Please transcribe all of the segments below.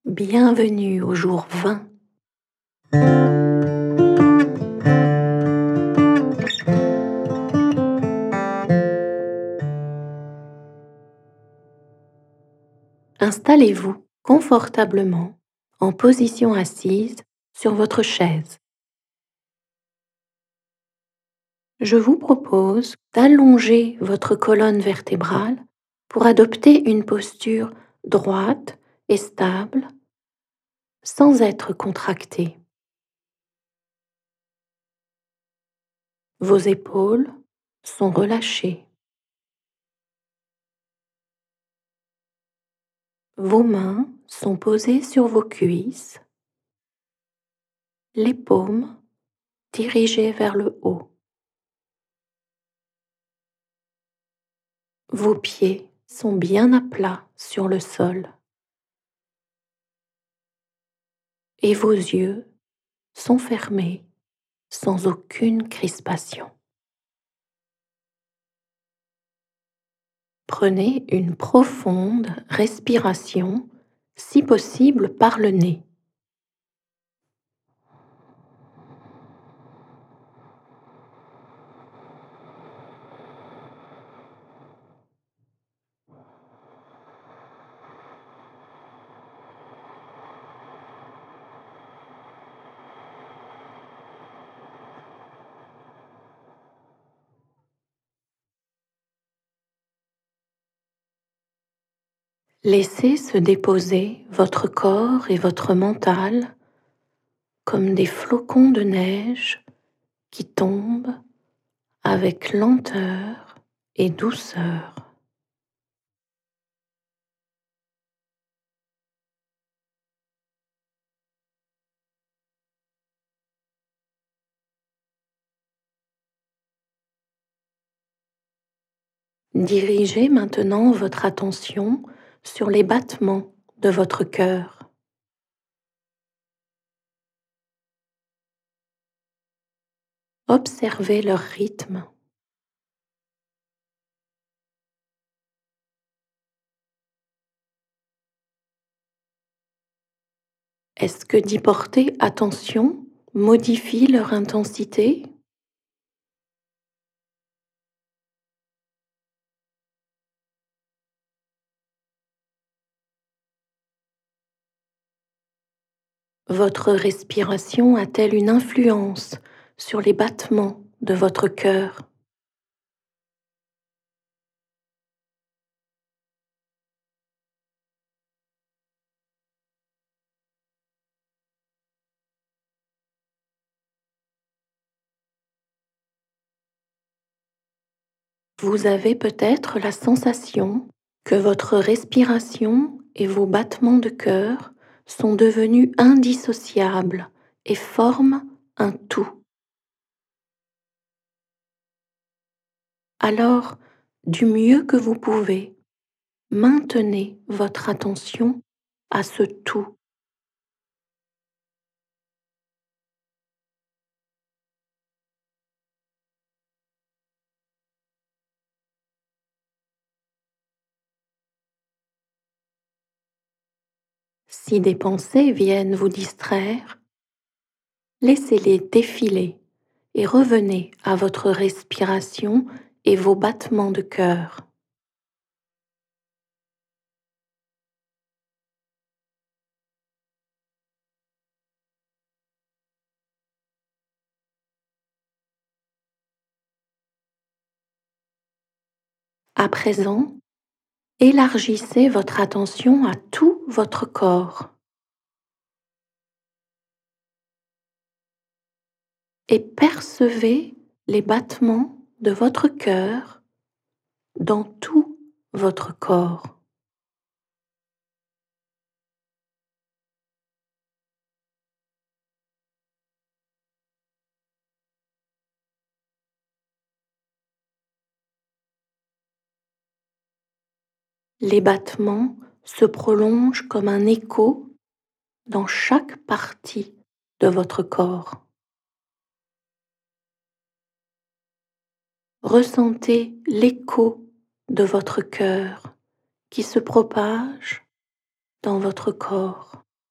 Bienvenue au jour 20. Installez-vous confortablement en position assise sur votre chaise. Je vous propose d'allonger votre colonne vertébrale pour adopter une posture droite et stable sans être contractée. Vos épaules sont relâchées. Vos mains sont posées sur vos cuisses, les paumes dirigées vers le haut. Vos pieds sont bien à plat sur le sol et vos yeux sont fermés sans aucune crispation. Prenez une profonde respiration, si possible par le nez. Laissez se déposer votre corps et votre mental comme des flocons de neige qui tombent avec lenteur et douceur. Dirigez maintenant votre attention sur les battements de votre cœur. Observez leur rythme. Est-ce que d'y porter attention modifie leur intensité? Votre respiration a-t-elle une influence sur les battements de votre cœur? Vous avez peut-être la sensation que votre respiration et vos battements de cœur sont devenus indissociables et forment un tout. Alors, du mieux que vous pouvez, maintenez votre attention à ce tout. Si des pensées viennent vous distraire, laissez-les défiler et revenez à votre respiration et vos battements de cœur. À présent, élargissez votre attention à tout votre corps et percevez les battements de votre cœur dans tout votre corps. Les battements se prolongent comme un écho dans chaque partie de votre corps. Ressentez l'écho de votre cœur qui se propage dans votre corps.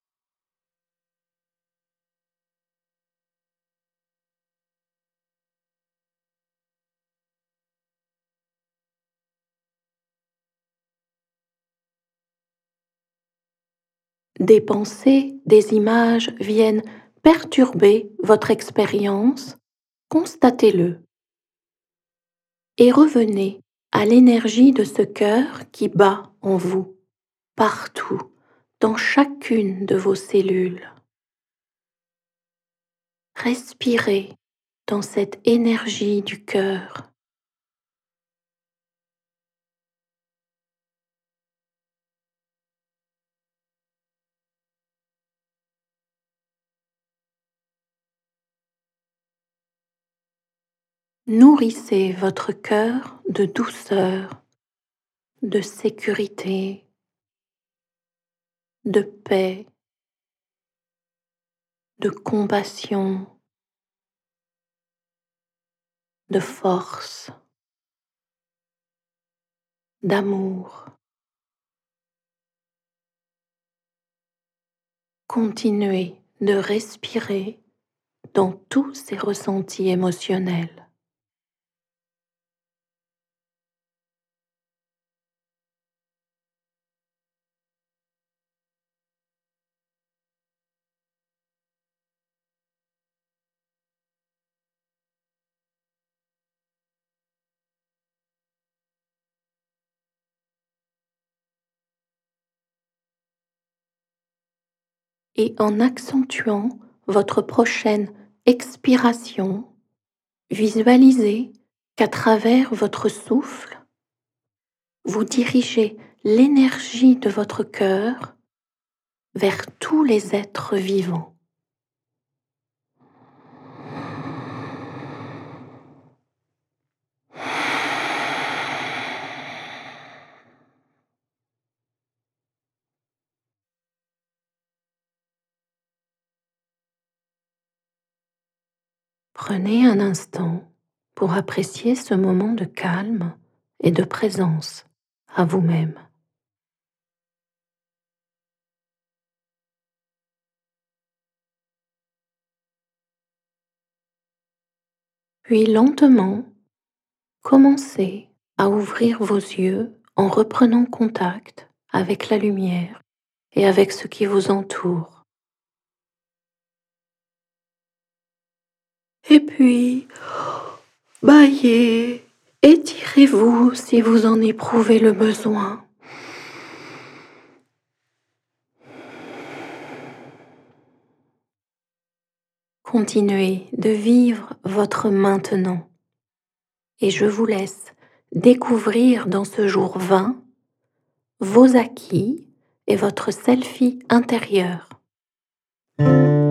des pensées, des images viennent perturber votre expérience, constatez-le et revenez à l'énergie de ce cœur qui bat en vous, partout, dans chacune de vos cellules. Respirez dans cette énergie du cœur. Nourrissez votre cœur de douceur, de sécurité, de paix, de compassion, de force, d'amour. Continuez de respirer dans tous ces ressentis émotionnels. Et en accentuant votre prochaine expiration, visualisez qu'à travers votre souffle, vous dirigez l'énergie de votre cœur vers tous les êtres vivants. Prenez un instant pour apprécier ce moment de calme et de présence à vous-même. Puis lentement, commencez à ouvrir vos yeux en reprenant contact avec la lumière et avec ce qui vous entoure. Et puis, bâillez, étirez-vous si vous en éprouvez le besoin. Continuez de vivre votre maintenant et je vous laisse découvrir dans ce jour 20 vos acquis et votre selfie intérieur.